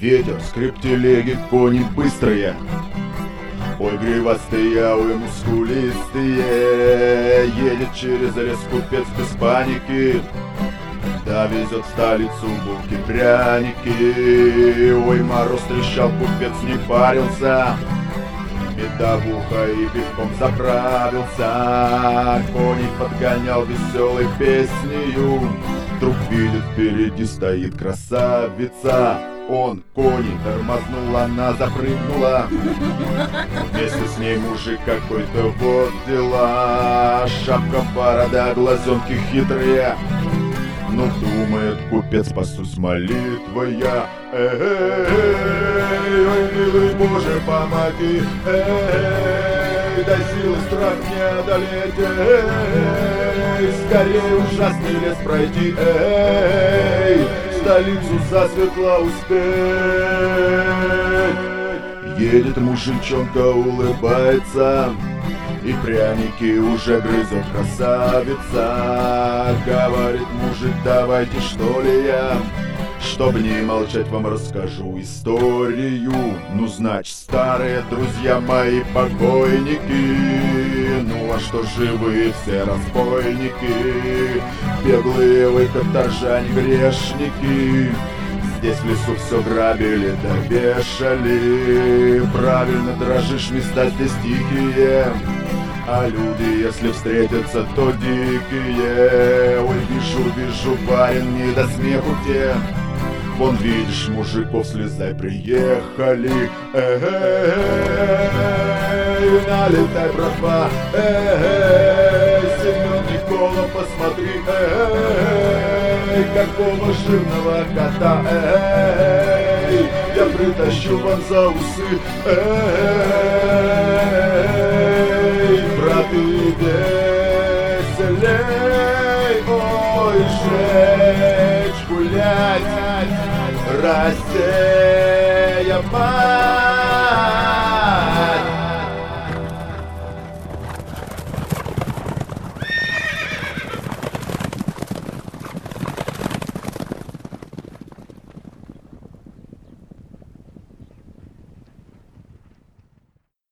Ветер, скрип телеги, кони быстрые. Ой, гривастые, ой, мускулистые. Едет через лес купец без паники. Да, везет в столицу булки, пряники. Ой, мороз трещал, купец не парился. Медовуха и пивком заправился. Коней подгонял веселой песнею. Вдруг видит, впереди стоит красавица. Он кони тормознул, она запрыгнула. Вместе с ней мужик какой-то, вот дела. Шапка, борода, глазенки хитрые. Ну, думает купец, спасусь молитвой я. Эй, ой, милый Боже, помоги. Эй, дай силы страх не одолеть. Эй, скорее ужасный лес пройти. Эй, столицу засветло успеть. Едет мужичонка, улыбается, и пряники уже грызет красавица. Говорит мужик, давайте что ли я, чтоб не молчать, вам расскажу историю. Ну, значит, старые друзья мои покойники. Ну, а что живые все разбойники, беглые вы каторжане, грешники. Здесь в лесу все грабили да вешали. Правильно дрожишь, места здесь тихие, а люди, если встретятся, то дикие. Ой, вижу, барин, не до смеху те. Вон, видишь, мужиков слезай приехали. Эй, налетай, братва. Эй, Семен, Никола, посмотри. Эй, какого жирного кота. Эй, я притащу вам за усы. Эй, браты, веселей. Ой, жечь, гулять, рассея